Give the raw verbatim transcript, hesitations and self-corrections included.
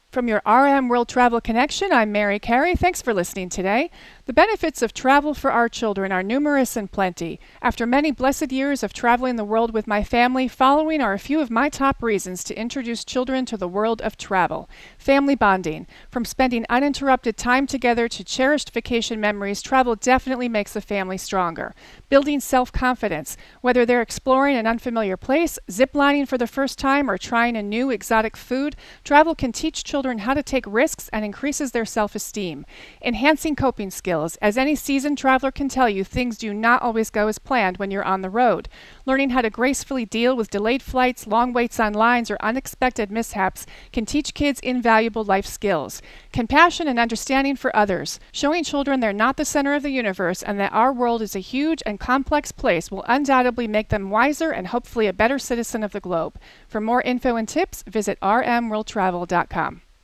From your R M World Travel Connection, I'm Mary Carey. Thanks for listening today. The benefits of travel for our children are numerous and plenty. After many blessed years of traveling the world with my family, following are a few of my top reasons to introduce children to the world of travel. Family bonding. From spending uninterrupted time together to cherished vacation memories, travel definitely makes a family stronger. Building self-confidence. Whether they're exploring an unfamiliar place, ziplining for the first time, or trying a new exotic food, travel can teach children how to take risks and increases their self-esteem. Enhancing coping skills. As any seasoned traveler can tell you, things do not always go as planned when you're on the road. Learning how to gracefully deal with delayed flights, long waits on lines, or unexpected mishaps can teach kids invaluable life skills. Compassion and understanding for others. Showing children they're not the center of the universe and that our world is a huge and complex place will undoubtedly make them wiser and hopefully a better citizen of the globe. For more info and tips, visit r m world travel dot com.